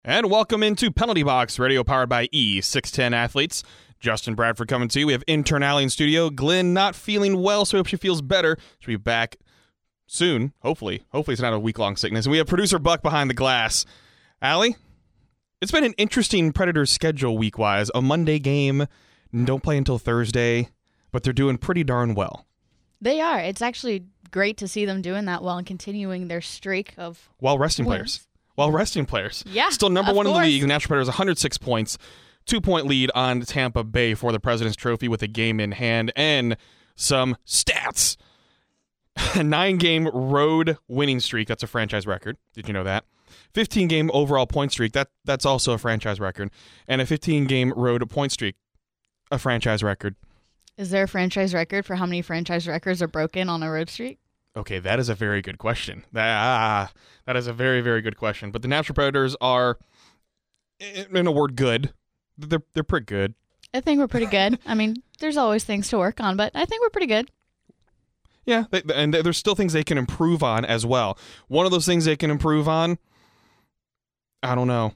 And welcome into Penalty Box Radio powered by E610 Athletes. Justin Bradford coming to you. We have intern Allie in studio. Glenn not feeling well, so I hope she feels better. She'll be back soon, hopefully. Hopefully it's not a week-long sickness. And we have producer Buck behind the glass. Allie, it's been an interesting Predators schedule week-wise. A Monday game, don't play until Thursday, but they're doing pretty darn well. They are. It's actually great to see them doing that well and continuing their streak of While resting wins. players. While resting players. Yeah, Still number of one in the course. league. The Nashville Predators, 106 points. 2-point lead on Tampa Bay for the President's Trophy with a game in hand and some stats. A 9-game road winning streak. That's a franchise record. Did you know that? 15-game overall point streak. That's also a franchise record. And a 15-game road point streak. A franchise record. Is there a franchise record for how many franchise records are broken on a road streak? Okay, that is a very good question. That is a very, very good question. But the Nashville Predators are, in a word, good. They're pretty good. I think we're pretty good. I mean, there's always things to work on, but I think we're pretty good. Yeah, and there's still things they can improve on as well. One of those things they can improve on, I don't know.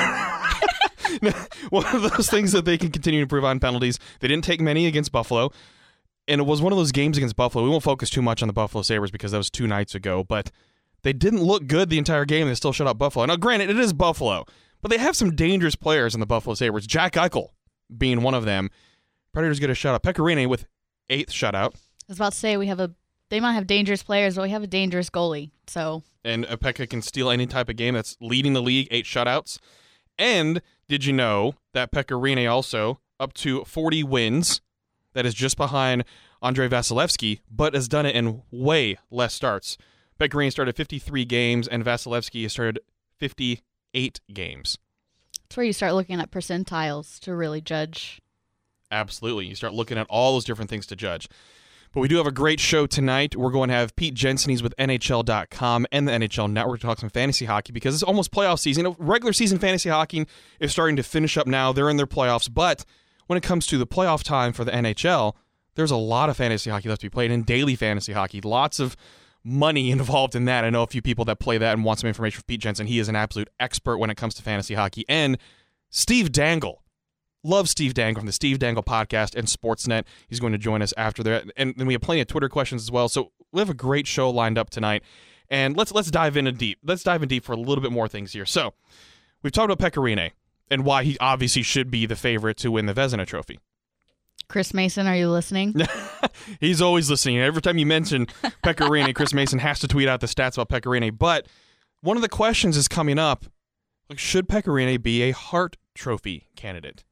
One of those things that they can continue to improve on, penalties. They didn't take many against Buffalo. And it was one of those games against Buffalo. We won't focus too much on the Buffalo Sabres because that was 2 nights ago, but they didn't look good the entire game. They still shut out Buffalo. Now, granted, it is Buffalo, but they have some dangerous players in the Buffalo Sabres, Jack Eichel being one of them. Predators get a shutout. Pekka Rinne with 8th shutout. I was about to say they might have dangerous players, but we have a dangerous goalie. So And Pekka can steal any type of game. That's leading the league, 8 shutouts. And did you know that Pekka Rinne also up to 40 wins? That is just behind Andrei Vasilevsky, but has done it in way less starts. Pekka Rinne started 53 games, and Vasilevsky has started 58 games. that's where you start looking at percentiles to really judge. Absolutely. You start looking at all those different things to judge. But we do have a great show tonight. We're going to have Pete Jensen. He's with NHL.com and the NHL Network to talk some fantasy hockey because it's almost playoff season. Regular season fantasy hockey is starting to finish up now. They're in their playoffs, but when it comes to the playoff time for the NHL, there's a lot of fantasy hockey left to be played, and daily fantasy hockey. Lots of money involved in that. I know a few people that play that and want some information from Pete Jensen. He is an absolute expert when it comes to fantasy hockey. And Steve Dangle. Love Steve Dangle from the Steve Dangle podcast and Sportsnet. He's going to join us after that. And then we have plenty of Twitter questions as well. So we have a great show lined up tonight. And let's dive in deep. Let's dive in deep for a little bit more things here. So we've talked about Pekka Rinne and why he obviously should be the favorite to win the Vezina Trophy. Chris Mason, are you listening? He's always listening. Every time you mention Pekka Rinne, Chris Mason has to tweet out the stats about Pekka Rinne. But one of the questions is coming up, should Pekka Rinne be a Hart Trophy candidate?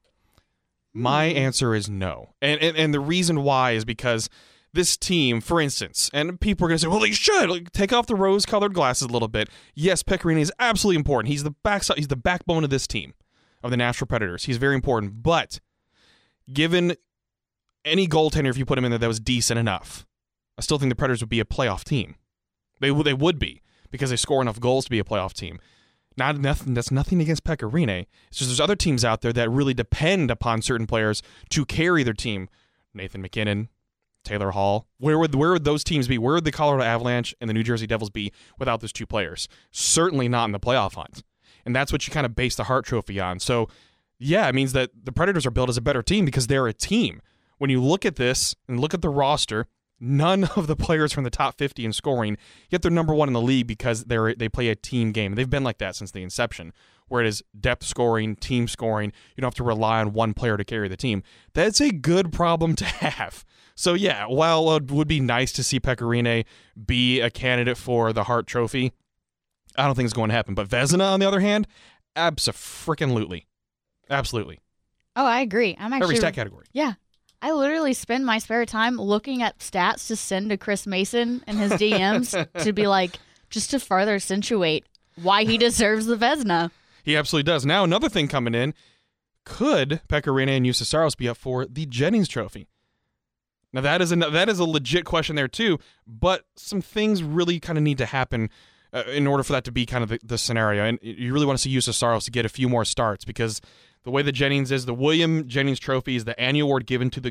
My answer is no. And the reason why is because this team, for instance, and people are going to say, well, they should. Take off the rose-colored glasses a little bit. Yes, Pekka Rinne is absolutely important. He's the backbone of this team, of the Nashville Predators. He's very important. But given any goaltender, if you put him in there that was decent enough, I still think the Predators would be a playoff team. They would be, because they score enough goals to be a playoff team. That's nothing against Pekka Rinne. It's just there's other teams out there that really depend upon certain players to carry their team. Nathan MacKinnon, Taylor Hall. Where would those teams be? Where would the Colorado Avalanche and the New Jersey Devils be without those two players? Certainly not in the playoff hunt. And that's what you kind of base the Hart Trophy on. So, yeah, it means that the Predators are built as a better team because they're a team. When you look at this and look at the roster, none of the players from the top 50 in scoring, yet they're number one in the league because they play a team game. They've been like that since the inception, where it is depth scoring, team scoring. You don't have to rely on one player to carry the team. That's a good problem to have. So, yeah, while it would be nice to see Pekka Rinne be a candidate for the Hart Trophy, I don't think it's going to happen. But Vezina, on the other hand, abso-freaking-lutely. Absolutely. Oh, I agree. I'm actually Every stat category. Yeah. I literally spend my spare time looking at stats to send to Chris Mason and his DMs to be like, just to further accentuate why he deserves the Vezina. He absolutely does. Now, another thing coming in, could Pekka Rinne and Juuse Saros be up for the Jennings Trophy? Now, that is a legit question there, too, but some things really kind of need to happen in order for that to be kind of the scenario. And you really want to see Juuse Saros to get a few more starts because the way that Jennings is, the William Jennings Trophy is the annual award given to the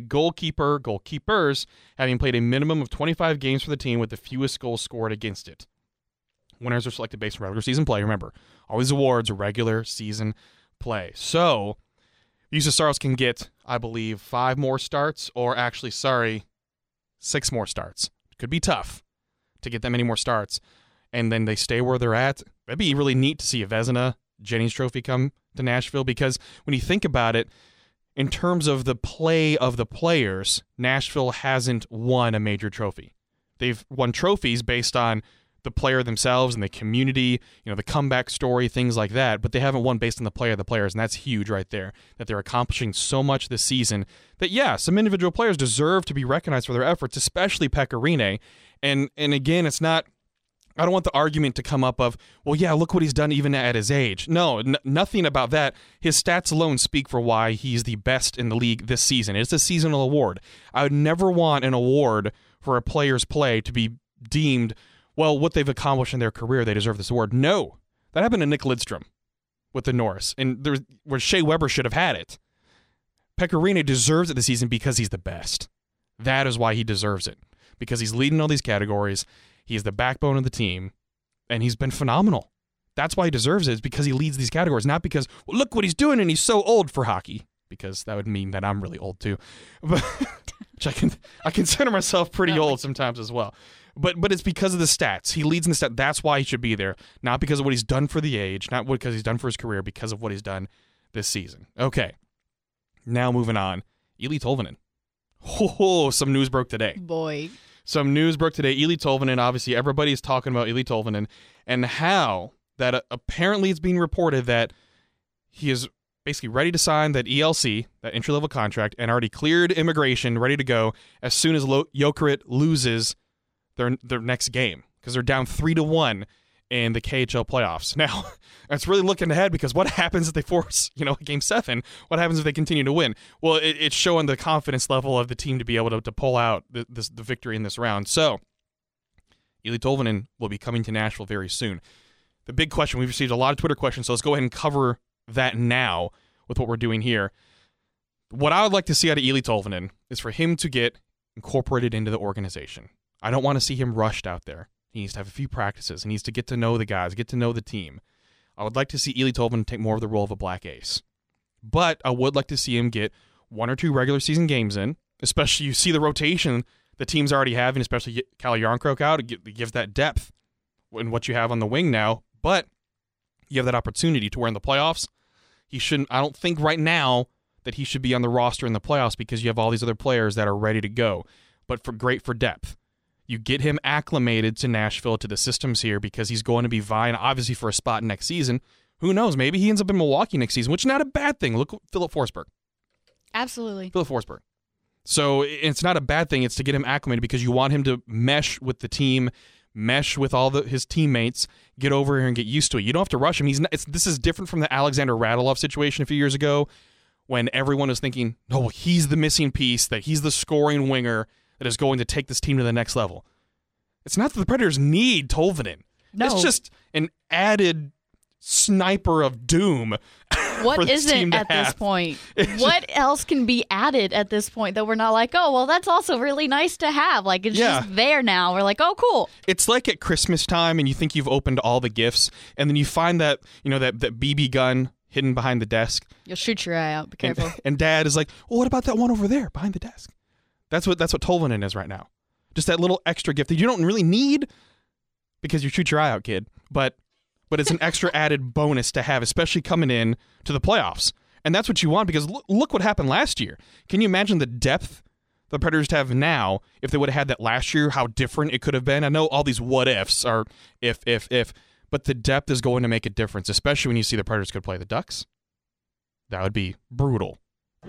goalkeepers having played a minimum of 25 games for the team with the fewest goals scored against it. Winners are selected based on regular season play. Remember, all these awards are regular season play. So, UC Stars can get, I believe, 5 more starts, or actually, 6 more starts. It could be tough to get that many more starts, and then they stay where they're at. That'd be really neat to see a Vezina Jennings Trophy come to Nashville, because when you think about it, in terms of the play of the players, Nashville hasn't won a major trophy. They've won trophies based on the player themselves and the community, the comeback story, things like that, but they haven't won based on the play of the players, and that's huge right there, that they're accomplishing so much this season that, yeah, some individual players deserve to be recognized for their efforts, especially Pekka Rinne. And again, it's not, I don't want the argument to come up of, well, yeah, look what he's done even at his age. No, nothing about that. His stats alone speak for why he's the best in the league this season. It's a seasonal award. I would never want an award for a player's play to be deemed, well, what they've accomplished in their career, they deserve this award. No, that happened to Nick Lidstrom with the Norris, and where Shea Weber should have had it. Pekka Rinne deserves it this season because he's the best. That is why he deserves it, because he's leading all these categories. He is the backbone of the team, and he's been phenomenal. That's why he deserves it, is because he leads these categories, not because, well, look what he's doing and he's so old for hockey, because that would mean that I'm really old too. But which I consider myself pretty old sometimes as well. But it's because of the stats. He leads in the stats. That's why he should be there, not because of what he's done for the age, not because he's done for his career, because of what he's done this season. Okay, now moving on. Eeli Tolvanen. Oh, some news broke today. Boy. Some news broke today. Eeli Tolvanen, obviously everybody's talking about Eeli Tolvanen, and how that apparently it's being reported that he is basically ready to sign that ELC, that entry-level contract, and already cleared immigration, ready to go as soon as Jokerit loses their next game, because they're down 3-1 in the KHL playoffs. Now, that's really looking ahead, because what happens if they force, Game 7? What happens if they continue to win? Well, it's showing the confidence level of the team to be able to pull out the victory in this round. So, Eeli Tolvanen will be coming to Nashville very soon. The big question, we've received a lot of Twitter questions, so let's go ahead and cover that now with what we're doing here. What I would like to see out of Eeli Tolvanen is for him to get incorporated into the organization. I don't want to see him rushed out there. He needs to have a few practices. He needs to get to know the guys, get to know the team. I would like to see Eeli Tolvanen take more of the role of a black ace. But I would like to see him get 1 or 2 regular season games in, especially you see the rotation the team's already having, especially Calle Jarnkrok out. It gives that depth in what you have on the wing now. But you have that opportunity to where in the playoffs, I don't think right now that he should be on the roster in the playoffs, because you have all these other players that are ready to go. But great for depth. You get him acclimated to Nashville, to the systems here, because he's going to be vying, obviously, for a spot next season. Who knows? Maybe he ends up in Milwaukee next season, which is not a bad thing. Look at Philip Forsberg. Absolutely. Philip Forsberg. So it's not a bad thing. It's to get him acclimated, because you want him to mesh with the team, mesh with all his teammates, get over here and get used to it. You don't have to rush him. This is different from the Alexander Radulov situation a few years ago, when everyone was thinking, oh, he's the missing piece, that he's the scoring winger that is going to take this team to the next level. It's not that the Predators need Tolvanen. No. It's just an added sniper of doom. What is it at this point? What else can be added at this point that we're not like, oh, well, that's also really nice to have? Like, it's just there now. We're like, oh, cool. It's like at Christmas time, and you think you've opened all the gifts, and then you find that, that BB gun hidden behind the desk. You'll shoot your eye out. Be careful. And Dad is like, well, what about that one over there behind the desk? That's what Tolvanen is right now. Just that little extra gift that you don't really need, because you shoot your eye out, kid. But it's an extra added bonus to have, especially coming in to the playoffs. And that's what you want, because look what happened last year. Can you imagine the depth the Predators have now if they would have had that last year, how different it could have been? I know all these what ifs are if, but the depth is going to make a difference, especially when you see the Predators could play the Ducks. That would be brutal.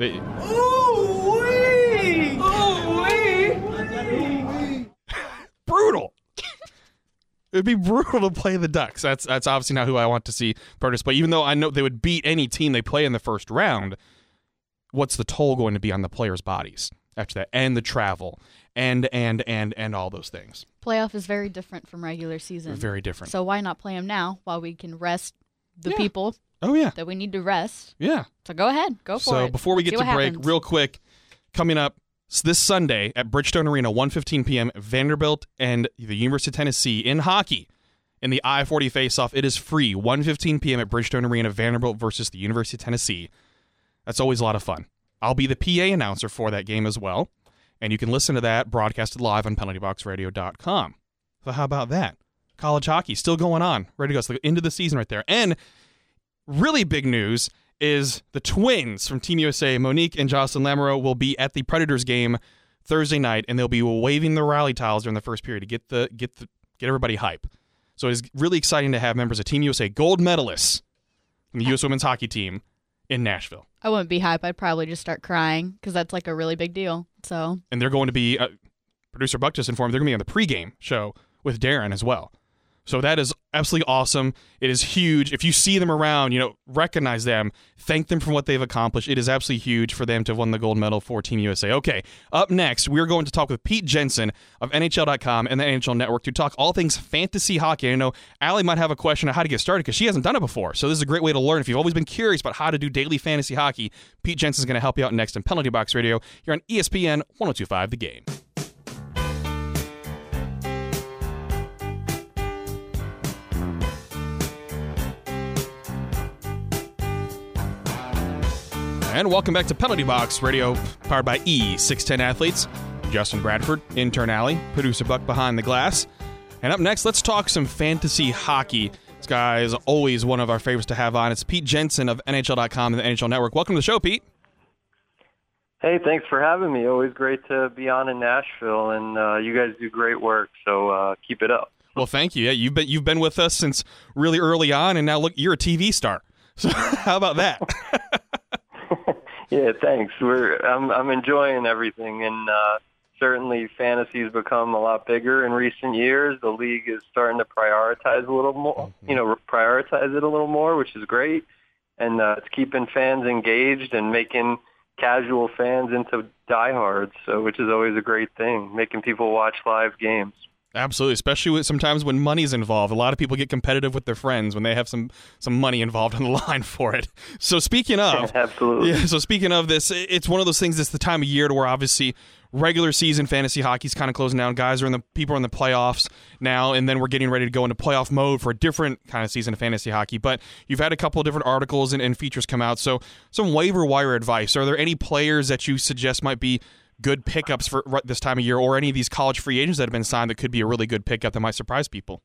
Brutal. It'd be brutal to play the Ducks. That's obviously not who I want to see Predators play. Even though I know they would beat any team they play in the first round, what's the toll going to be on the players' bodies after that, and the travel, and all those things? Playoff is very different from regular season. Very different. So why not play them now while we can rest the people? Oh yeah. That we need to rest. Yeah. So go ahead, go for it. So before we get to break, real quick, coming up this Sunday at Bridgestone Arena, 1:15 p.m., Vanderbilt and the University of Tennessee in hockey. in the I-40 face-off. It is free, 1:15 p.m. at Bridgestone Arena, Vanderbilt versus the University of Tennessee. That's always a lot of fun. I'll be the PA announcer for that game as well, and you can listen to that broadcasted live on penaltyboxradio.com. So how about that? College hockey still going on, ready to go. It's the end of the season right there. And really big news is the twins from Team USA, Monique and Jocelyn Lamoureux, will be at the Predators game Thursday night, and they'll be waving the rally tiles during the first period to get everybody hype. So it is really exciting to have members of Team USA, gold medalists from the U.S. women's hockey team in Nashville. I wouldn't be hype. I'd probably just start crying because that's like a really big deal. So, and they're going to be, producer Buck just informed, they're going to be on the pregame show with Darren as well. So that is absolutely awesome. It is huge. If you see them around, recognize them, thank them for what they've accomplished. It is absolutely huge for them to have won the gold medal for Team USA. Okay, up next, we're going to talk with Pete Jensen of NHL.com and the NHL Network to talk all things fantasy hockey. I know Allie might have a question on how to get started because she hasn't done it before. So this is a great way to learn. If you've always been curious about how to do daily fantasy hockey, Pete Jensen is going to help you out next in Penalty Box Radio here on ESPN 102.5 The Game. And welcome back to Penalty Box Radio, powered by E610 Athletes. Justin Bradford, intern Allie, producer Buck behind the glass. And up next, let's talk some fantasy hockey. This guy is always one of our favorites to have on. It's Pete Jensen of NHL.com and the NHL Network. Welcome to the show, Pete. Hey, thanks for having me. Always great to be on in Nashville, and you guys do great work, so keep it up. Well, thank you. Yeah, you've been with us since really early on, and now look, you're a TV star. So how about that? Yeah, thanks. I'm enjoying everything, and certainly fantasy's become a lot bigger in recent years. The league is starting to prioritize a little more, prioritize it a little more, which is great, and it's keeping fans engaged and making casual fans into diehards, which is always a great thing, making people watch live games. Absolutely, especially sometimes when money's involved. A lot of people get competitive with their friends when they have some money involved on the line for it. So speaking of, absolutely. Yeah. So speaking of this, it's one of those things. It's the time of year to where obviously regular season fantasy hockey's kind of closing down. People are in the playoffs now, and then we're getting ready to go into playoff mode for a different kind of season of fantasy hockey. But you've had a couple of different articles and features come out. So some waiver wire advice. Are there any players that you suggest might be good pickups for this time of year, or any of these college free agents that have been signed that could be a really good pickup that might surprise people?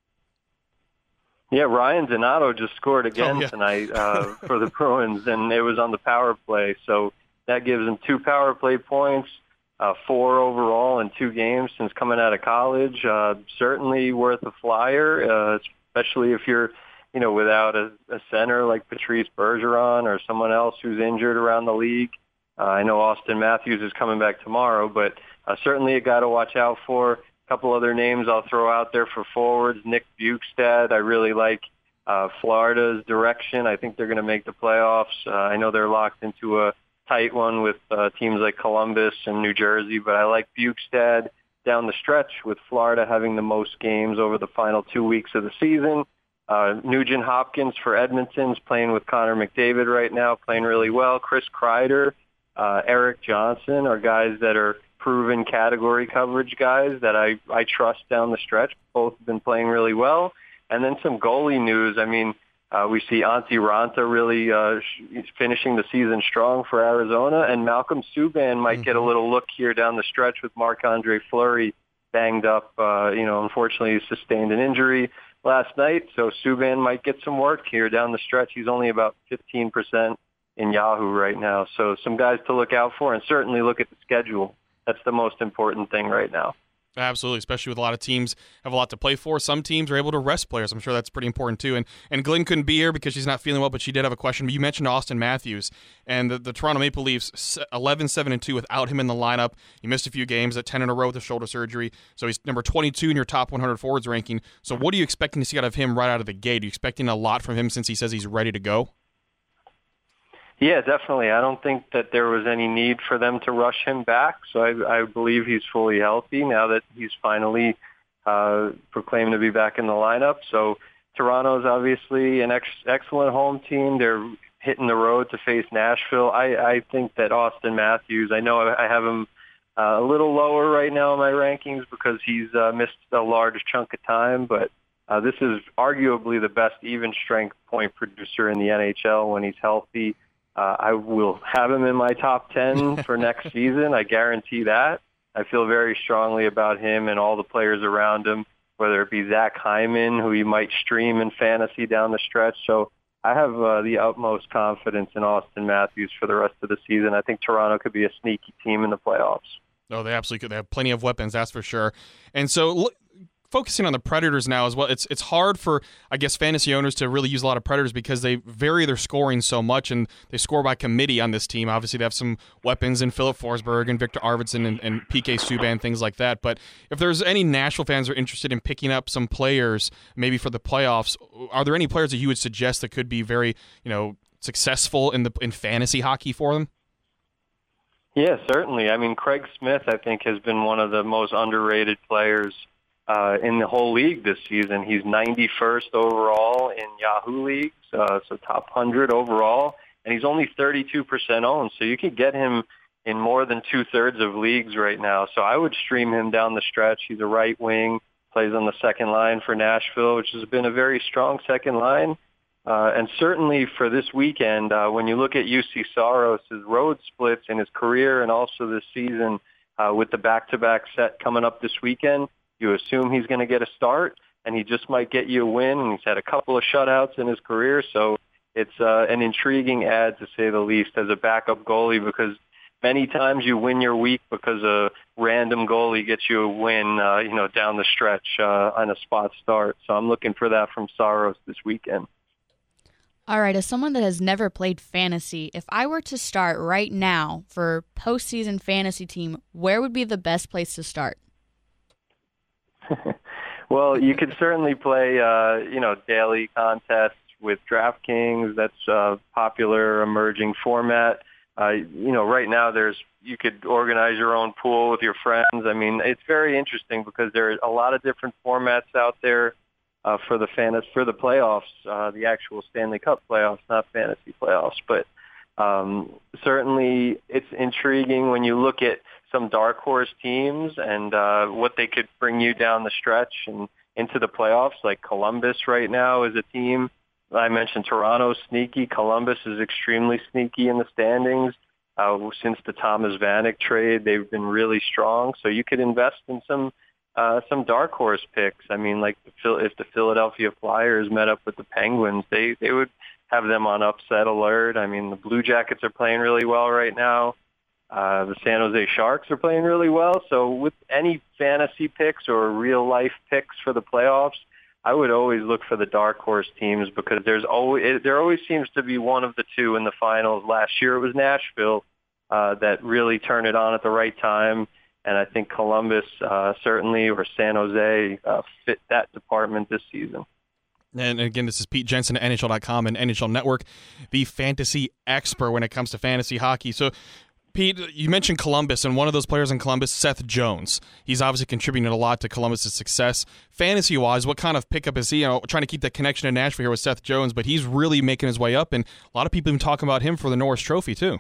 Yeah, Ryan Donato just scored again tonight for the Bruins, and it was on the power play. So that gives him 2 power play points, 4 overall in 2 games since coming out of college. Certainly worth a flyer, especially if you're without a center like Patrice Bergeron or someone else who's injured around the league. I know Austin Matthews is coming back tomorrow, but certainly a guy to watch out for. A couple other names I'll throw out there for forwards. Nick Bjugstad, I really like Florida's direction. I think they're going to make the playoffs. I know they're locked into a tight one with teams like Columbus and New Jersey, but I like Bjugstad down the stretch with Florida having the most games over the final 2 weeks of the season. Nugent Hopkins for Edmonton's playing with Connor McDavid right now, playing really well. Chris Kreider, Eric Johnson are guys that are proven category coverage guys that I trust down the stretch. Both have been playing really well. And then some goalie news. I mean, we see Antti Ranta really finishing the season strong for Arizona, and Malcolm Subban might get a little look here down the stretch with Marc-Andre Fleury banged up. Unfortunately, he sustained an injury last night, so Subban might get some work here down the stretch. He's only about 15% in Yahoo right now. So some guys to look out for, and certainly look at the schedule. That's the most important thing right now. Absolutely, especially with a lot of teams have a lot to play for. Some teams are able to rest players. I'm sure that's pretty important too. And Glenn couldn't be here because she's not feeling well, but she did have a question. But you mentioned Austin Matthews, and the Toronto Maple Leafs 11-7-2 without him in the lineup. He missed a few games at 10 in a row with a shoulder surgery, so he's number 22 in your top 100 forwards ranking. So what are you expecting to see out of him right out of the gate? Are you expecting a lot from him since he says he's ready to go? Yeah, definitely. I don't think that there was any need for them to rush him back, so I believe he's fully healthy now that he's finally proclaimed to be back in the lineup. So Toronto's obviously an excellent home team. They're hitting the road to face Nashville. I think that Austin Matthews, I know I have him a little lower right now in my rankings because he's missed a large chunk of time, but This is arguably the best even-strength point producer in the NHL when he's healthy. I will have him in my top 10 for next season. I guarantee that. I feel very strongly about him and all the players around him, whether it be Zach Hyman, who you might stream in fantasy down the stretch. So I have the utmost confidence in Auston Matthews for the rest of the season. I think Toronto could be a sneaky team in the playoffs. Oh, they absolutely could. They have plenty of weapons, that's for sure. And so focusing on the Predators now as well, it's hard for, I guess, fantasy owners to really use a lot of Predators because they vary their scoring so much, and they score by committee on this team. Obviously, they have some weapons in Philip Forsberg and Victor Arvidsson and PK Subban, things like that. But if there's any Nashville fans who are interested in picking up some players, maybe for the playoffs, are there any players that you would suggest that could be very, successful in fantasy hockey for them? Yeah, certainly. I mean, Craig Smith, I think, has been one of the most underrated players in the whole league this season. He's 91st overall in Yahoo leagues, so top 100 overall, and he's only 32% owned. So you could get him in more than 2/3 of leagues right now. So I would stream him down the stretch. He's a right wing, plays on the second line for Nashville, which has been a very strong second line. And certainly for this weekend, when you look at UC Saros' road splits in his career and also this season with the back-to-back set coming up this weekend, you assume he's going to get a start, and he just might get you a win. And he's had a couple of shutouts in his career, so it's an intriguing ad, to say the least, as a backup goalie, because many times you win your week because a random goalie gets you a win, down the stretch on a spot start. So I'm looking for that from Saros this weekend. All right, as someone that has never played fantasy, if I were to start right now for postseason fantasy team, where would be the best place to start? Well, you could certainly play, daily contests with DraftKings. That's a popular emerging format. Right now you could organize your own pool with your friends. I mean, it's very interesting because there are a lot of different formats out there for the playoffs, the actual Stanley Cup playoffs, not fantasy playoffs. But certainly it's intriguing when you look at some dark horse teams and what they could bring you down the stretch and into the playoffs. Like Columbus right now is a team. I mentioned Toronto's sneaky. Columbus is extremely sneaky in the standings. Since the Thomas Vanek trade, they've been really strong. So you could invest in some dark horse picks. I mean, like if the Philadelphia Flyers met up with the Penguins, they would have them on upset alert. I mean, the Blue Jackets are playing really well right now. The San Jose Sharks are playing really well. So with any fantasy picks or real life picks for the playoffs, I would always look for the dark horse teams because there always seems to be one of the two in the finals. Last year it was Nashville that really turned it on at the right time. And I think Columbus certainly, or San Jose, fit that department this season. And again, this is Pete Jensen at NHL.com and NHL Network, the fantasy expert when it comes to fantasy hockey. So, Pete, you mentioned Columbus, and one of those players in Columbus, Seth Jones. He's obviously contributing a lot to Columbus' success. Fantasy-wise, what kind of pickup is he? Trying to keep that connection to Nashville here with Seth Jones, but he's really making his way up, and a lot of people have been talking about him for the Norris Trophy, too.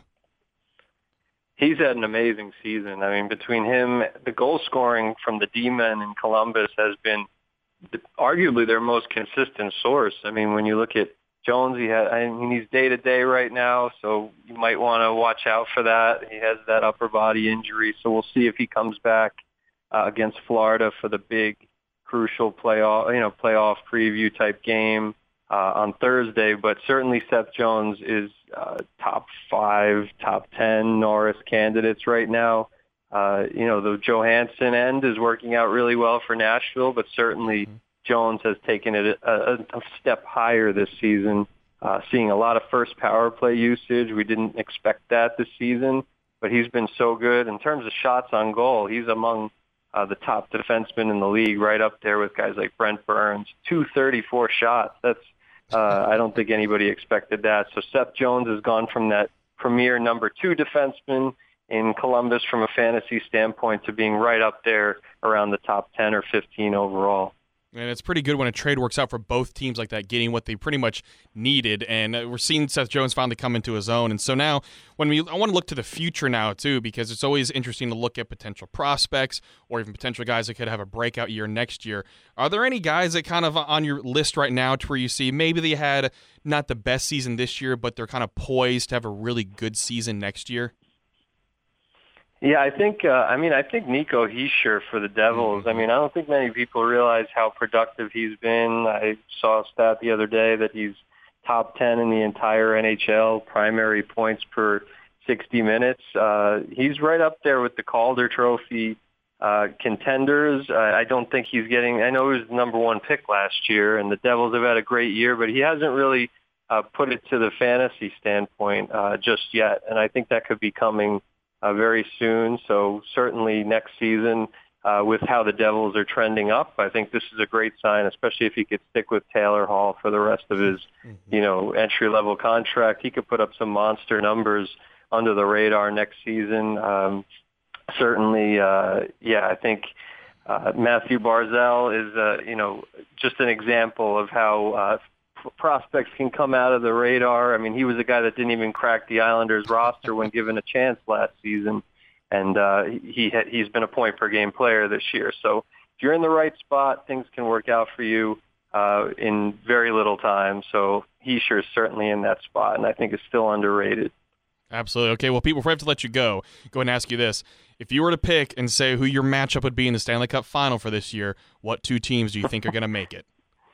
He's had an amazing season. I mean, between him, the goal scoring from the D-men in Columbus has been arguably their most consistent source. I mean, when you look at Jones, he's day-to-day right now, so you might want to watch out for that. He has that upper body injury, so we'll see if he comes back against Florida for the big, crucial playoff preview type game on Thursday. But certainly Seth Jones is top 5, top 10 Norris candidates right now. The Johansson end is working out really well for Nashville, but certainly Jones has taken it a step higher this season, seeing a lot of first power play usage. We didn't expect that this season, but he's been so good. In terms of shots on goal, he's among the top defensemen in the league, right up there with guys like Brent Burns. 234 shots. That's I don't think anybody expected that. So Seth Jones has gone from that premier number 2 defenseman in Columbus from a fantasy standpoint to being right up there around the top 10 or 15 overall. And it's pretty good when a trade works out for both teams like that, getting what they pretty much needed. And we're seeing Seth Jones finally come into his own. And so now, I want to look to the future now, too, because it's always interesting to look at potential prospects or even potential guys that could have a breakout year next year. Are there any guys that kind of on your list right now to where you see maybe they had not the best season this year, but they're kind of poised to have a really good season next year? Yeah, I think Nico Hischier for the Devils. I mean, I don't think many people realize how productive he's been. I saw a stat the other day that he's top 10 in the entire NHL primary points per 60 minutes. He's right up there with the Calder Trophy contenders. I don't think he's getting, I know he was the number one pick last year, and the Devils have had a great year, but he hasn't really put it to the fantasy standpoint just yet, and I think that could be coming very soon. So certainly next season, with how the Devils are trending up, I think this is a great sign, especially if he could stick with Taylor Hall for the rest of his, entry-level contract. He could put up some monster numbers under the radar next season. Certainly, I think Matthew Barzal is, just an example of how prospects can come out of the radar. I mean, he was a guy that didn't even crack the Islanders roster when given a chance last season, and he's been a point-per-game player this year. So if you're in the right spot, things can work out for you in very little time. So Hischier is certainly in that spot, and I think is still underrated. Absolutely. Okay, well, Pete, before I have to let you go ahead and ask you this. If you were to pick and say who your matchup would be in the Stanley Cup Final for this year, what two teams do you think are going to make it?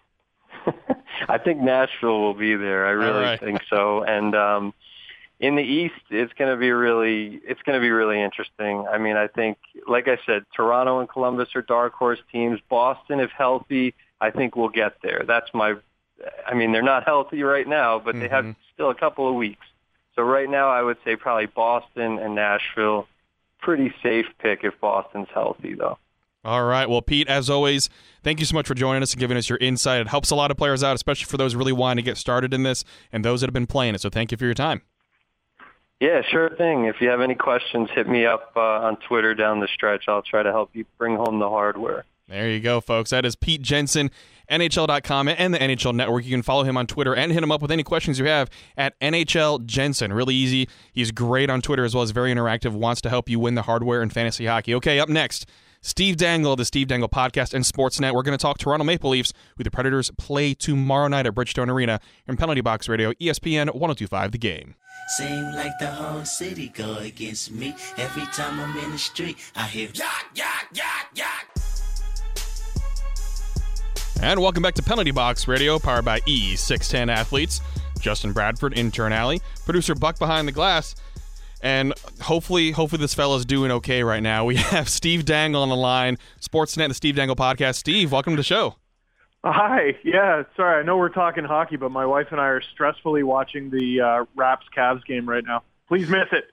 I think Nashville will be there. I really think so. And in the East, it's going to be really interesting. I mean, I think, like I said, Toronto and Columbus are dark horse teams. Boston, if healthy, I think will get there. They're not healthy right now, but they have still a couple of weeks. So right now, I would say probably Boston and Nashville. Pretty safe pick if Boston's healthy, though. All right. Well, Pete, as always, thank you so much for joining us and giving us your insight. It helps a lot of players out, especially for those really wanting to get started in this and those that have been playing it. So thank you for your time. Yeah, sure thing. If you have any questions, hit me up on Twitter down the stretch. I'll try to help you bring home the hardware. There you go, folks. That is Pete Jensen, NHL.com and the NHL Network. You can follow him on Twitter and hit him up with any questions you have at NHL Jensen. Really easy. He's great on Twitter as well as very interactive, wants to help you win the hardware in fantasy hockey. Okay, up next, Steve Dangle of the Steve Dangle Podcast and Sportsnet. We're going to talk Toronto Maple Leafs, who the Predators play tomorrow night at Bridgestone Arena in Penalty Box Radio, ESPN 102.5 The Game. Seem like the whole city go against me. Every time I'm in the street, I hear yak, yak, yak, yak. And welcome back to Penalty Box Radio, powered by E610 Athletes. Justin Bradford, intern Allie, producer Buck behind the glass. And hopefully this fella's doing okay right now. We have Steve Dangle on the line, Sportsnet and the Steve Dangle Podcast. Steve, welcome to the show. Hi. Yeah, sorry. I know we're talking hockey, but my wife and I are stressfully watching the Raps-Cavs game right now. Please miss it.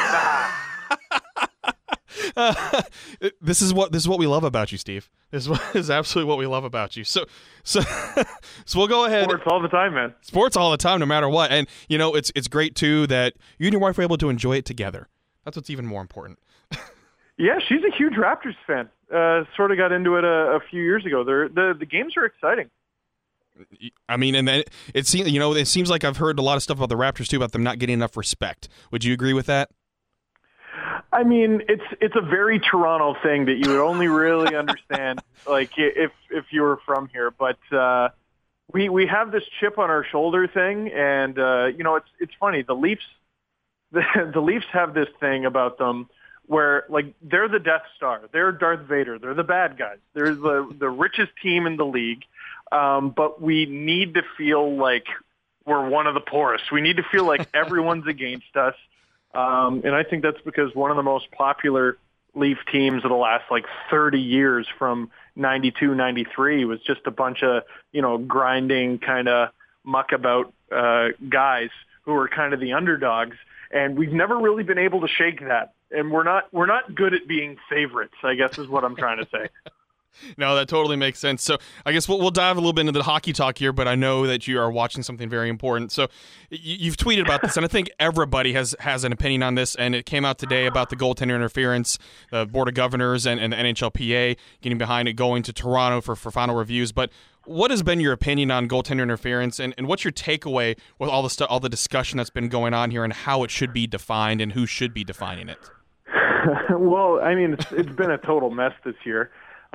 This is what we love about you, Steve. This is absolutely what we love about you. So we'll go ahead. Sports all the time, man. Sports all the time, no matter what. And it's great too that you and your wife were able to enjoy it together. That's what's even more important. Yeah, she's a huge Raptors fan. Sort of got into it a few years ago. The games are exciting. I mean, and then it seems like I've heard a lot of stuff about the Raptors too, about them not getting enough respect. Would you agree with that? I mean, it's a very Toronto thing that you would only really understand, like if you were from here. But we have this chip on our shoulder thing, and it's funny. The Leafs have this thing about them where like they're the Death Star, they're Darth Vader, they're the bad guys, they're the richest team in the league, but we need to feel like we're one of the poorest. We need to feel like everyone's against us. And I think that's because one of the most popular Leaf teams of the last 30 years from 92, 93 was just a bunch of, grinding kind of muckabout guys who were kind of the underdogs. And we've never really been able to shake that. And we're not good at being favorites, I guess is what I'm trying to say. No, that totally makes sense. So I guess we'll dive a little bit into the hockey talk here, but I know that you are watching something very important. So you've tweeted about this, and I think everybody has an opinion on this, and it came out today about the goaltender interference, the Board of Governors and the NHLPA getting behind it, going to Toronto for final reviews. But what has been your opinion on goaltender interference, and what's your takeaway with all the discussion that's been going on here and how it should be defined and who should be defining it? Well, I mean, it's been a total mess this year.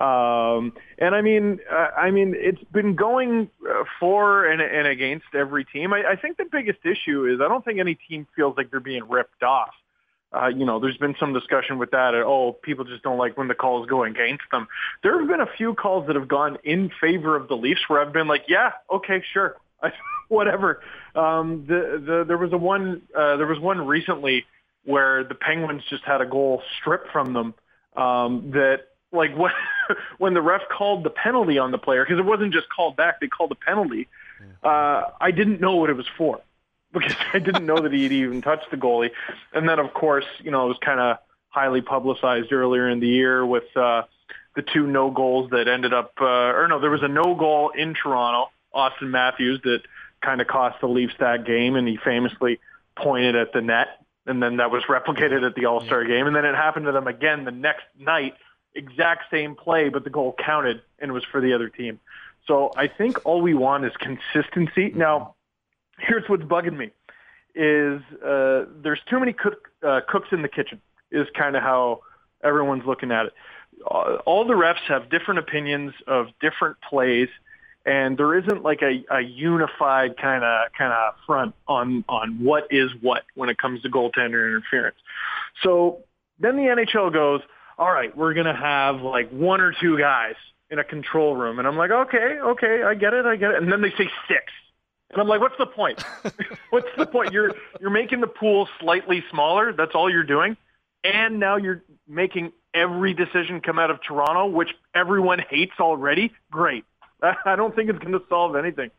And I mean, it's been going for and against every team. I think the biggest issue is I don't think any team feels like they're being ripped off. There's been some discussion with that. People just don't like when the calls go against them. There have been a few calls that have gone in favor of the Leafs where I've been like, yeah, okay, sure, whatever. There was one recently where the Penguins just had a goal stripped from them that. Like when the ref called the penalty on the player, because it wasn't just called back, they called the penalty. I didn't know what it was for because I didn't know that he'd even touched the goalie. And then, of course, it was kind of highly publicized earlier in the year with the two no goals that ended up, there was a no goal in Toronto, Austin Matthews, that kind of cost the Leafs that game, and he famously pointed at the net, and then that was replicated at the All-Star game. And then it happened to them again the next night. Exact same play, but the goal counted and was for the other team. So I think all we want is consistency. Now, here's what's bugging me is there's too many cooks in the kitchen is kind of how everyone's looking at it. All the refs have different opinions of different plays, and there isn't like a unified kind of front on what is what when it comes to goaltender interference. So then the NHL goes, all right, we're going to have like one or two guys in a control room. And I'm like, okay, I get it. And then they say 6. And I'm like, what's the point? What's the point? You're making the pool slightly smaller. That's all you're doing. And now you're making every decision come out of Toronto, which everyone hates already. Great. I don't think it's going to solve anything.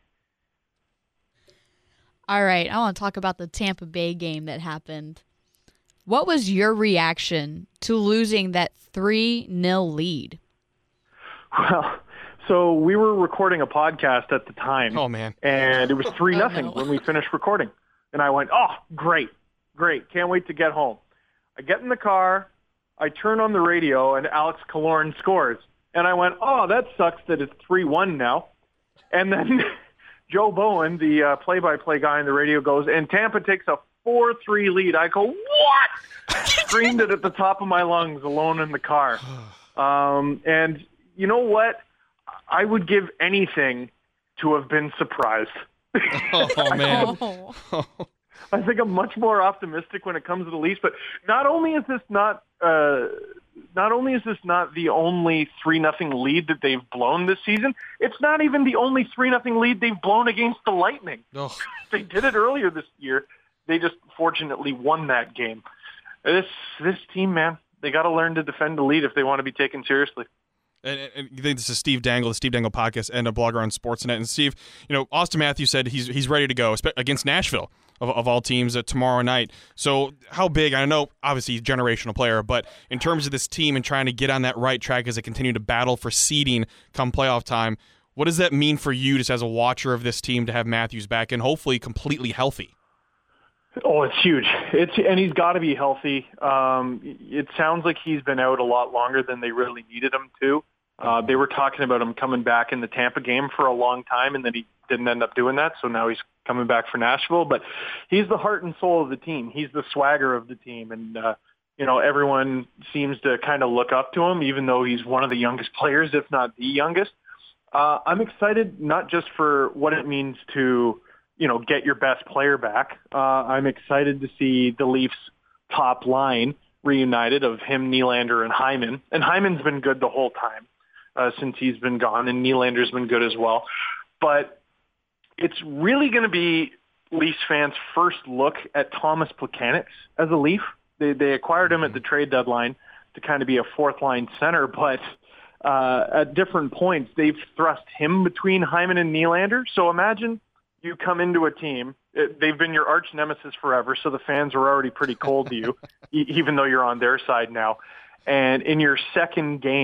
All right, I want to talk about the Tampa Bay game that happened. What was your reaction to losing that 3-0 lead? Well, so we were recording a podcast at the time. Oh, man. And it was 3-0 when we finished recording. And I went, oh, great. Can't wait to get home. I get in the car. I turn on the radio, and Alex Killorn scores. And I went, oh, that sucks that it's 3-1 now. And then Joe Bowen, the play-by-play guy on the radio, goes, and Tampa takes a 4-3 lead. I go, what? Screamed it at the top of my lungs alone in the car. And you know what? I would give anything to have been surprised. Oh, man. I think I'm much more optimistic when it comes to the Leafs, but not only is this not the only 3-0 lead that they've blown this season, it's not even the only 3-0 lead they've blown against the Lightning. Oh. They did it earlier this year. They just fortunately won that game. This team, man, they got to learn to defend the lead if they want to be taken seriously. And you think this is Steve Dangle, the Steve Dangle podcast, and a blogger on Sportsnet. And Steve, Austin Matthews said he's ready to go against Nashville of all teams tomorrow night. So how big? I know obviously he's a generational player, but in terms of this team and trying to get on that right track as they continue to battle for seeding come playoff time, what does that mean for you just as a watcher of this team to have Matthews back and hopefully completely healthy? Oh, it's huge. And he's got to be healthy. It sounds like he's been out a lot longer than they really needed him to. They were talking about him coming back in the Tampa game for a long time, and then he didn't end up doing that. So now he's coming back for Nashville. But he's the heart and soul of the team. He's the swagger of the team. And, everyone seems to kind of look up to him, even though he's one of the youngest players, if not the youngest. I'm excited not just for what it means to get your best player back. I'm excited to see the Leafs top line reunited of him, Nylander, and Hyman. And Hyman's been good the whole time since he's been gone, and Nylander's been good as well. But it's really going to be Leafs fans' first look at Thomas Plekanec as a Leaf. They acquired him at the trade deadline to kind of be a fourth-line center, but at different points, they've thrust him between Hyman and Nylander. So imagine you come into a team, they've been your arch nemesis forever, so the fans are already pretty cold to you, even though you're on their side now. And in your second game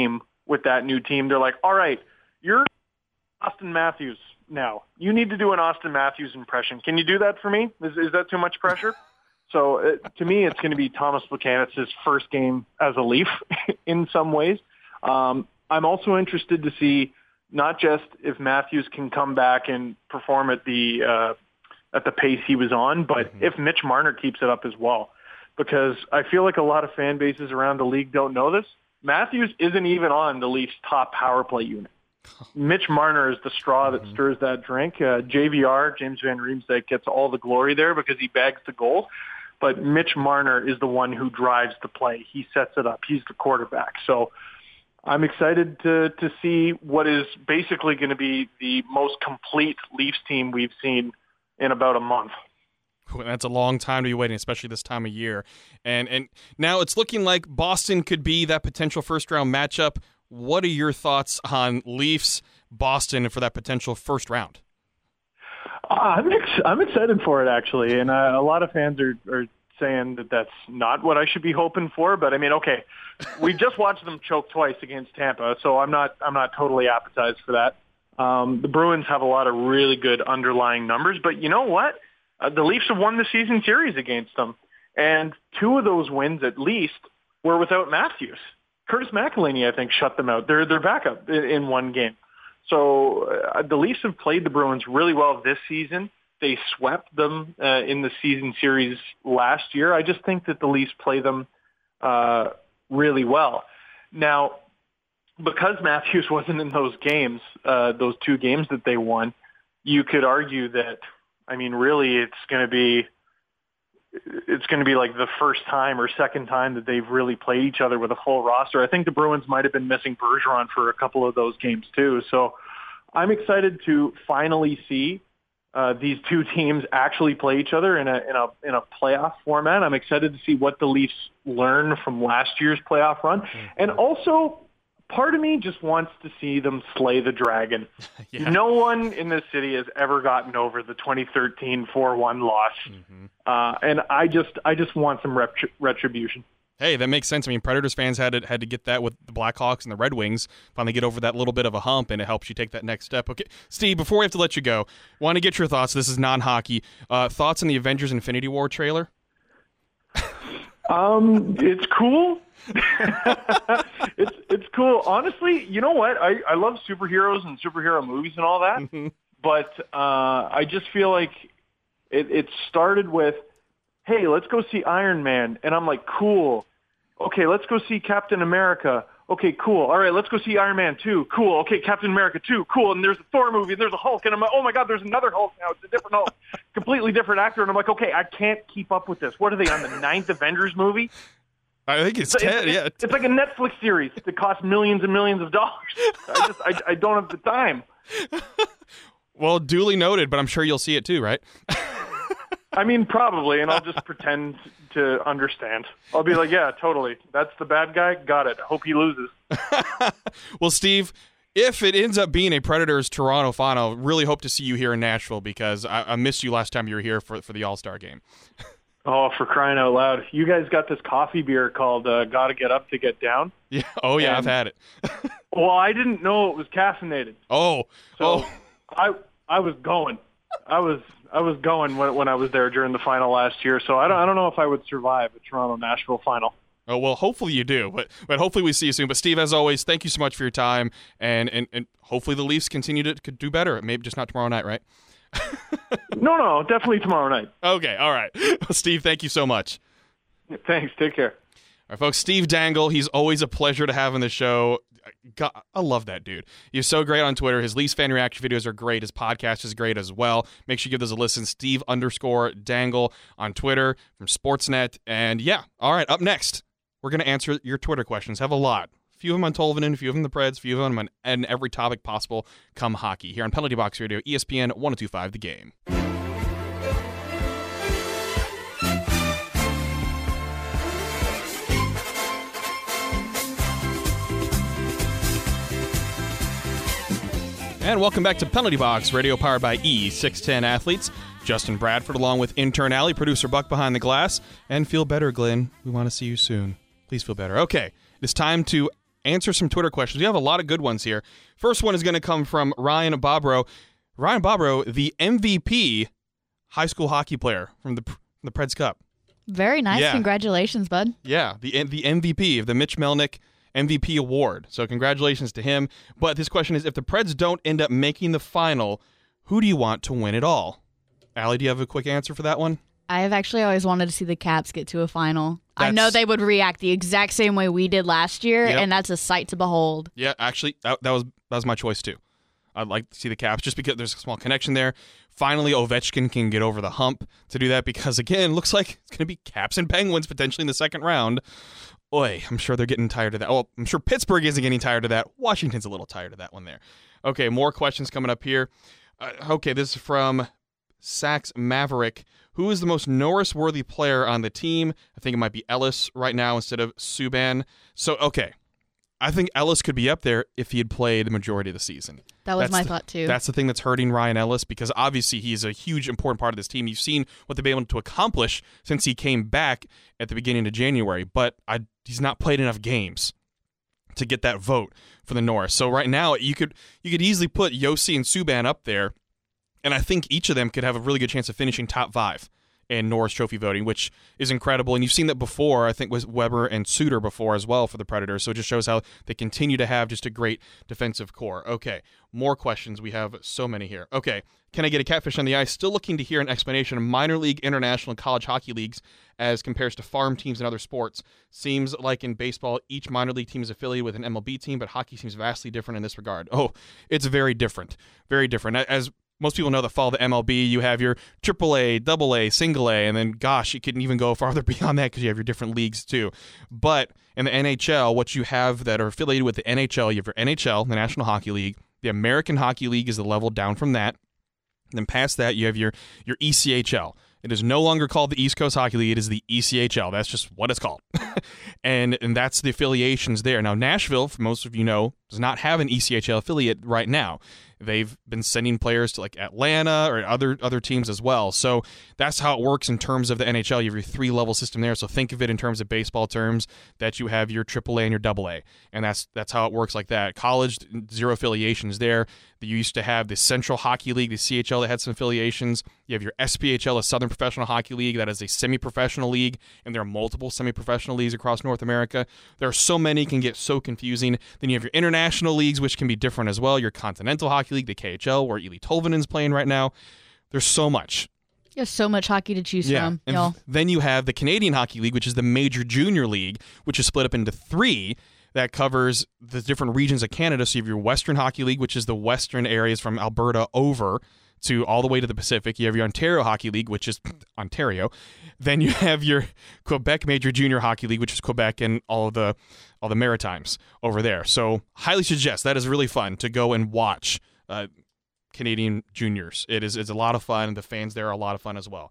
with that new team. They're like, all right, you're Austin Matthews now. You need to do an Austin Matthews impression. Can you do that for me? Is that too much pressure? So to me, it's going to be Thomas Plekanec's first game as a Leaf in some ways. I'm also interested to see not just if Matthews can come back and perform at the pace he was on, but if Mitch Marner keeps it up as well. Because I feel like a lot of fan bases around the league don't know this. Matthews isn't even on the Leafs' top power play unit. Mitch Marner is the straw that stirs that drink. JVR, James Van Riemsdyk, gets all the glory there because he bags the goal. But Mitch Marner is the one who drives the play. He sets it up. He's the quarterback. So I'm excited to see what is basically going to be the most complete Leafs team we've seen in about a month. That's a long time to be waiting, especially this time of year. And now it's looking like Boston could be that potential first-round matchup. What are your thoughts on Leafs, Boston, for that potential first round? I'm excited for it, actually, and a lot of fans are saying that that's not what I should be hoping for. But I mean, okay, we just watched them choke twice against Tampa, so I'm not totally appetized for that. The Bruins have a lot of really good underlying numbers, but you know what? The Leafs have won the season series against them, and 2 of those wins at least were without Matthews. Curtis McElhinney, I think, shut them out. They're backup in one game. So the Leafs have played the Bruins really well this season. They swept them in the season series last year. I just think that the Leafs play them really well. Now, because Matthews wasn't in those games, those 2 games that they won, you could argue that, I mean, really it's going to be like the first time or second time that they've really played each other with a full roster. I think the Bruins might have been missing Bergeron for a couple of those games too. So I'm excited to finally see these 2 teams actually play each other in a playoff format. I'm excited to see what the Leafs learn from last year's playoff run. And also, part of me just wants to see them slay the dragon. Yeah. No one in this city has ever gotten over the 2013 4-1 loss. And I just want some retribution. Hey, that makes sense. I mean, Predators fans had to get that with the Blackhawks and the Red Wings, finally get over that little bit of a hump, and it helps you take that next step. Okay, Steve, before we have to let you go, want to get your thoughts. This is non-hockey. Thoughts on the Avengers Infinity War trailer? It's cool. It's cool. Honestly, you know what? I love superheroes and superhero movies and all that, but I just feel like it started with, hey, let's go see Iron Man, and I'm like, cool. Okay, let's go see Captain America. Okay, cool. All right, let's go see Iron Man 2. Cool. Okay, Captain America 2. Cool. And there's a Thor movie, and there's a Hulk, and I'm like, oh my God, there's another Hulk now. It's a different Hulk, completely different actor, and I'm like, okay, I can't keep up with this. What are they on, the 9th Avengers movie? I think it's 10. Yeah, it's like a Netflix series that costs millions and millions of dollars. I don't have the time. Well, duly noted, but I'm sure you'll see it too, right? I mean, probably, and I'll just pretend to understand. I'll be like, yeah, totally. That's the bad guy. Got it. Hope he loses. Well, Steve, if it ends up being a Predators-Toronto final, really hope to see you here in Nashville because I missed you last time you were here for the All-Star game. Oh, for crying out loud. You guys got this coffee beer called Gotta Get Up to Get Down? Yeah. Oh, yeah, I've had it. Well, I didn't know it was caffeinated. I was going. I was going when I was there during the final last year, so I don't know if I would survive a Toronto-Nashville final. Oh, well, hopefully you do, but hopefully we see you soon. But, Steve, as always, thank you so much for your time, and hopefully the Leafs continue to do better. Maybe just not tomorrow night, right? No, definitely tomorrow night. Okay, all right. Well, Steve, thank you so much. Thanks. Take care. All right, folks, Steve Dangle, he's always a pleasure to have on the show. God, I love that dude. He's so great on Twitter. His Leafs fan reaction videos are great. His podcast is great as well. Make sure you give those a listen. Steve_Dangle on Twitter from Sportsnet. And yeah, all right, up next, we're going to answer your Twitter questions. Have a lot. A few of them on Tolvanen, a few of them the Preds, a few of them on every topic possible come hockey. Here on Penalty Box Radio, ESPN 102.5 The Game. And welcome back to Penalty Box Radio, powered by E610 Athletes. Justin Bradford, along with intern Allie, producer Buck behind the glass. And feel better, Glenn. We want to see you soon. Please feel better. Okay, it's time to answer some Twitter questions. We have a lot of good ones here. First one is going to come from Ryan Bobrow. Ryan Bobrow, the MVP high school hockey player from the Preds Cup. Very nice. Yeah. Congratulations, bud. Yeah, the MVP of the Mitch Melnick MVP award. So congratulations to him. But this question is, if the Preds don't end up making the final, who do you want to win it all? Allie, do you have a quick answer for that one? I have actually always wanted to see the Caps get to a final. I know That's- they would react the exact same way we did last year, Yep. and that's a sight to behold. Yeah, actually, that was my choice too. I'd like to see the Caps just because there's a small connection there. Finally, Ovechkin can get over the hump to do that because, again, looks like it's going to be Caps and Penguins potentially in the second round. Oy, I'm sure they're getting tired of that. Oh, I'm sure Pittsburgh isn't getting tired of that. Washington's a little tired of that one there. Okay, more questions coming up here. Okay, this is from Sax Maverick. Who is the most Norris-worthy player on the team? I think it might be Ellis right now instead of Subban. So, okay. I think Ellis could be up there if he had played the majority of the season. That was my thought, too. That's the thing that's hurting Ryan Ellis because obviously he's a huge, important part of this team. You've seen what they've been able to accomplish since he came back at the beginning of January, but he's not played enough games to get that vote for the Norris. So right now, you could easily put Yossi and Subban up there, and I think each of them could have a really good chance of finishing top 5 in Norris Trophy voting, which is incredible. And you've seen that before, I think, with Weber and Suter before as well for the Predators. So it just shows how they continue to have just a great defensive core. Okay, more questions. We have so many here. Okay, can I get a catfish on the ice? Still looking to hear an explanation of minor league, international, and college hockey leagues as compares to farm teams in other sports. Seems like in baseball, each minor league team is affiliated with an MLB team, but hockey seems vastly different in this regard. Oh, it's very different. Very different. As most people know that follow the MLB, you have your AAA, AA, single A, and then, gosh, you can even go farther beyond that because you have your different leagues too. But in the NHL, what you have that are affiliated with the NHL, you have your NHL, the National Hockey League. The American Hockey League is the level down from that. And then past that, you have your ECHL. It is no longer called the East Coast Hockey League. It is the ECHL. That's just what it's called. and that's the affiliations there. Now, Nashville, for most of you know, does not have an ECHL affiliate right now. They've been sending players to like Atlanta or other teams as well. So that's how it works in terms of the NHL. You have your 3-level system there. So think of it in terms of baseball terms that you have your AAA and your AA. And that's how it works like that. College, 0 affiliations there. You used to have the Central Hockey League, the CHL, that had some affiliations. You have your SPHL, a Southern Professional Hockey League, that is a semi-professional league, and there are multiple semi-professional leagues across North America. There are so many, it can get so confusing. Then you have your international leagues, which can be different as well. Your Continental Hockey League, the KHL, where Ely Tolvanen's playing right now. There's so much. You have so much hockey to choose from, and y'all. Then you have the Canadian Hockey League, which is the major junior league, which is split up into 3 that covers the different regions of Canada. So you have your Western Hockey League, which is the western areas from Alberta over to all the way to the Pacific. You have your Ontario Hockey League, which is Ontario. Then you have your Quebec Major Junior Hockey League, which is Quebec and all the Maritimes over there. So highly suggest. That is really fun to go and watch Canadian juniors. It's a lot of fun. The fans there are a lot of fun as well.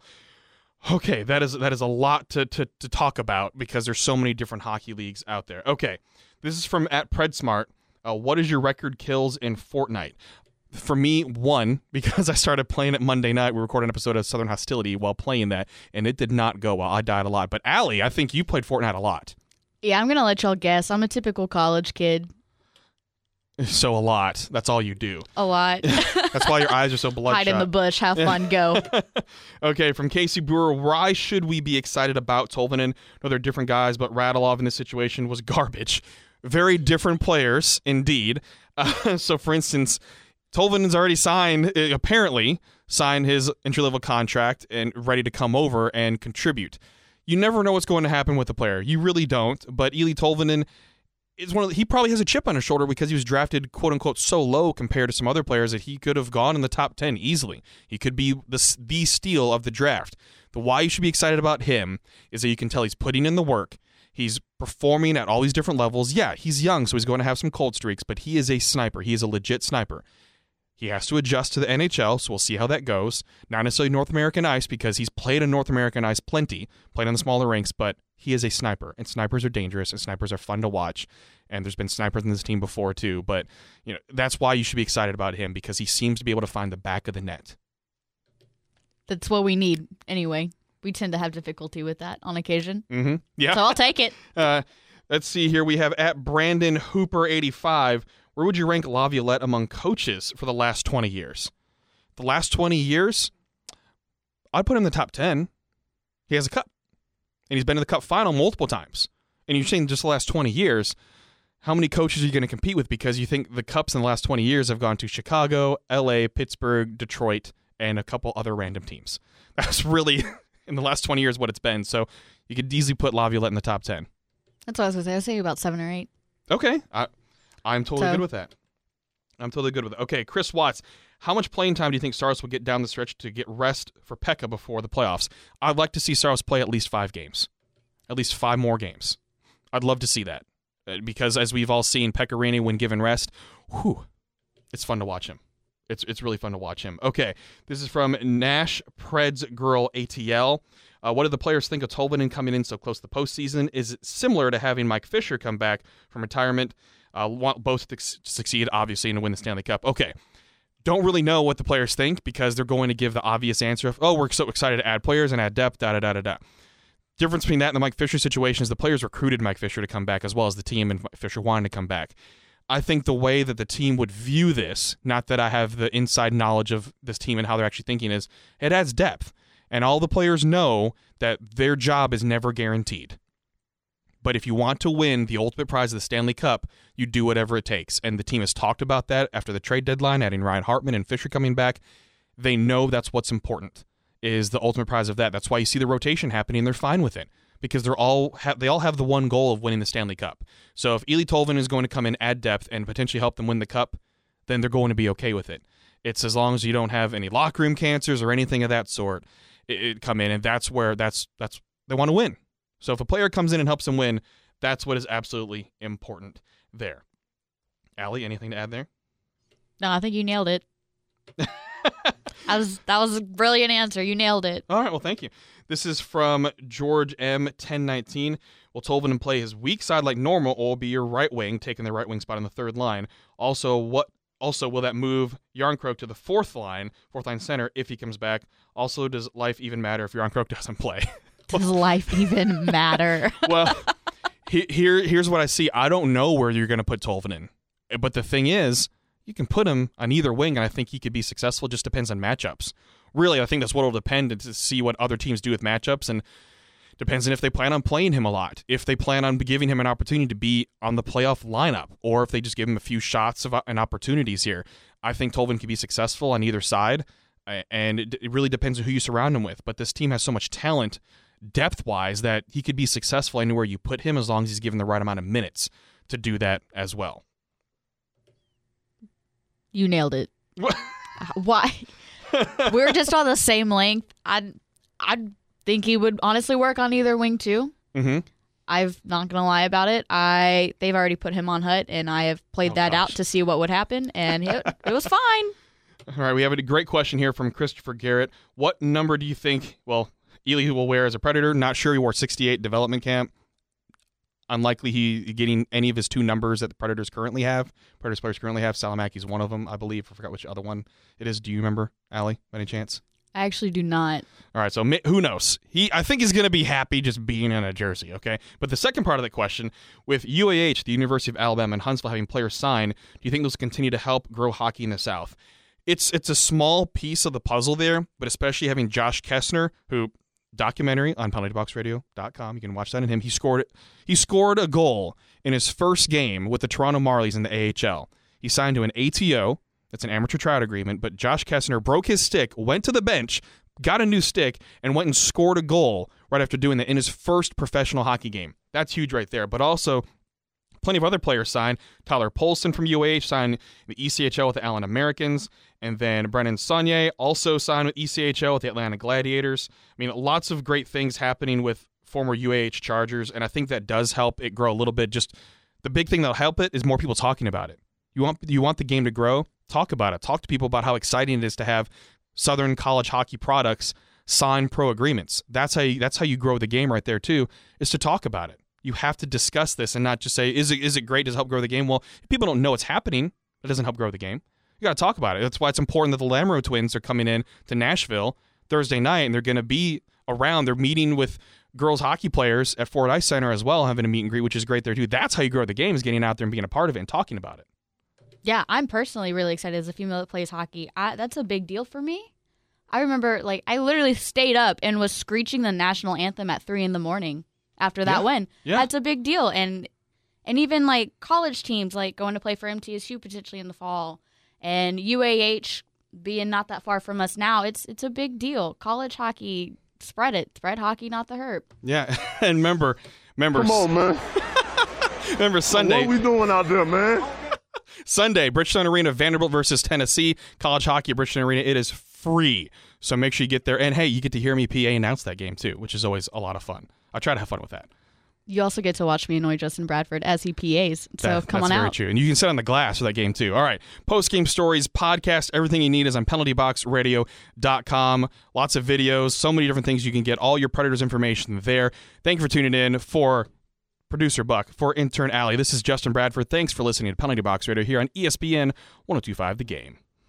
Okay, that is a lot to talk about because there's so many different hockey leagues out there. Okay, this is from @PredSmart. What is your record kills in Fortnite? For me, 1, because I started playing it Monday night. We recorded an episode of Southern Hostility while playing that, and it did not go well. I died a lot. But Allie, I think you played Fortnite a lot. Yeah, I'm going to let y'all guess. I'm a typical college kid. So a lot. That's all you do. A lot. That's why your eyes are so bloodshot. Hide in the bush. Have fun. Go. Okay, from Casey Brewer, why should we be excited about Tolvanen? I know they're different guys, but Radulov in this situation was garbage. Very different players, indeed. So, for instance, Tolvanen's already apparently signed his entry-level contract and ready to come over and contribute. You never know what's going to happen with the player. You really don't. But Eeli Tolvanen is he probably has a chip on his shoulder because he was drafted, quote-unquote, so low compared to some other players that he could have gone in the top 10 easily. He could be the steal of the draft. The why you should be excited about him is that you can tell he's putting in the work. He's performing at all these different levels. Yeah, he's young, so he's going to have some cold streaks, but he is a sniper. He is a legit sniper. He has to adjust to the NHL, so we'll see how that goes. Not necessarily North American ice because he's played in North American ice plenty, played on the smaller rinks, but he is a sniper, and snipers are dangerous, and snipers are fun to watch, and there's been snipers in this team before too, but that's why you should be excited about him because he seems to be able to find the back of the net. That's what we need anyway. We tend to have difficulty with that on occasion. Mm-hmm. Yeah. So I'll take it. Let's see here. We have at Brandon Hooper 85. Where would you rank Laviolette among coaches for the last 20 years? The last 20 years, I'd put him in the top 10. He has a cup, and he's been in the cup final multiple times. And you're saying just the last 20 years, how many coaches are you going to compete with? Because you think the cups in the last 20 years have gone to Chicago, LA, Pittsburgh, Detroit, and a couple other random teams. That's really, in the last 20 years, what it's been. So you could easily put Laviolette in the top 10. That's what I was going to say. I was thinking about 7 or 8. Okay. I'm totally good with that. I'm totally good with it. Okay, Chris Watts. How much playing time do you think Saros will get down the stretch to get rest for Pekka before the playoffs? I'd like to see Saros play at least 5 games. At least 5 more games. I'd love to see that. Because as we've all seen, Pekka Rinne, when given rest, it's fun to watch him. It's really fun to watch him. Okay, this is from Nash Preds Girl ATL. What do the players think of Tolvanen coming in so close to the postseason? Is it similar to having Mike Fisher come back from retirement? Want both to succeed, obviously, and to win the Stanley Cup. Okay. Don't really know what the players think because they're going to give the obvious answer of, we're so excited to add players and add depth, da-da-da-da-da. Difference between that and the Mike Fisher situation is the players recruited Mike Fisher to come back as well as the team and Fisher wanted to come back. I think the way that the team would view this, not that I have the inside knowledge of this team and how they're actually thinking, is it adds depth. And all the players know that their job is never guaranteed. But if you want to win the ultimate prize of the Stanley Cup, you do whatever it takes. And the team has talked about that after the trade deadline, adding Ryan Hartman and Fisher coming back. They know that's what's important, is the ultimate prize of that. That's why you see the rotation happening. They're fine with it because they all have the one goal of winning the Stanley Cup. So if Eeli Tolvanen is going to come in, add depth, and potentially help them win the Cup, then they're going to be okay with it. It's as long as you don't have any locker room cancers or anything of that sort, it come in, and that's where that's they want to win. So if a player comes in and helps them win, that's what is absolutely important there. Allie, anything to add there? No, I think you nailed it. That was a brilliant answer. You nailed it. All right, well, thank you. This is from George M. 1019. Will Tolvanen play his weak side like normal, or will be your right wing, taking the right wing spot on the third line? Also, will that move Järnkrok to the fourth line center if he comes back? Also, does life even matter if Järnkrok doesn't play? Does life even matter? Well, here's what I see. I don't know where you're going to put Tolvanen. But the thing is, you can put him on either wing, and I think he could be successful. It just depends on matchups. Really, I think that's what will depend to see what other teams do with matchups, and depends on if they plan on playing him a lot, if they plan on giving him an opportunity to be on the playoff lineup, or if they just give him a few shots and opportunities here. I think Tolvanen can be successful on either side, and it really depends on who you surround him with. But this team has so much talent depth-wise that he could be successful anywhere you put him as long as he's given the right amount of minutes to do that as well. You nailed it. Why? We're just on the same length. I think he would honestly work on either wing too. Mm-hmm. I'm not going to lie about it. They've already put him on Hut, and I have played out to see what would happen, and it was fine. All right, we have a great question here from Christopher Garrett. What number do you think, Eeli will wear as a Predator? Not sure. He wore 68 development camp. Unlikely he getting any of his 2 numbers that the Predators currently have. Predators players currently have. Salamaki's one of them, I believe. I forgot which other one it is. Do you remember, Allie, by any chance? I actually do not. All right, so who knows? I think he's going to be happy just being in a jersey, okay? But the second part of the question, with UAH, the University of Alabama, and Huntsville having players sign, do you think those continue to help grow hockey in the South? It's a small piece of the puzzle there, but especially having Josh Kessner, who documentary on penaltyboxradio.com. You can watch that in him. He scored a goal in his first game with the Toronto Marlies in the AHL. He signed to an ATO. That's an amateur trout agreement. But Josh Kessner broke his stick, went to the bench, got a new stick, and went and scored a goal right after doing that in his first professional hockey game. That's huge right there. But also, plenty of other players signed. Tyler Polson from UAH signed the ECHL with the Allen Americans. And then Brennan Saunier also signed with ECHL with the Atlanta Gladiators. I mean, lots of great things happening with former UAH Chargers, and I think that does help it grow a little bit. Just the big thing that'll help it is more people talking about it. You want the game to grow? Talk about it. Talk to people about how exciting it is to have Southern college hockey products sign pro agreements. That's how you grow the game right there too, is to talk about it. You have to discuss this and not just say, is it great? Does it help grow the game? Well, if people don't know what's happening, it doesn't help grow the game. You got to talk about it. That's why it's important that the Lamoureux twins are coming in to Nashville Thursday night, and they're going to be around. They're meeting with girls hockey players at Ford Ice Center as well, having a meet and greet, which is great there too. That's how you grow the game, is getting out there and being a part of it and talking about it. Yeah, I'm personally really excited as a female that plays hockey. That's a big deal for me. I remember, I literally stayed up and was screeching the national anthem at 3 a.m. after that win. Yeah. That's a big deal. And even, college teams, going to play for MTSU potentially in the fall, and UAH being not that far from us now, it's a big deal. College hockey, spread it. Spread hockey, not the herb. Yeah, and remember. Come on, man. Remember Sunday. What we doing out there, man? Sunday, Bridgestone Arena, Vanderbilt versus Tennessee. College hockey at Bridgestone Arena. It is free, so make sure you get there. And hey, you get to hear me PA announce that game too, which is always a lot of fun. I try to have fun with that. You also get to watch me annoy Justin Bradford as he PAs. So come on out. That's very true. And you can sit on the glass for that game too. All right. Post-game stories, podcast, everything you need is on penaltyboxradio.com. Lots of videos, so many different things you can get. All your Predators information there. Thank you for tuning in. For producer Buck, for intern Allie, this is Justin Bradford. Thanks for listening to Penalty Box Radio here on ESPN 102.5 The Game.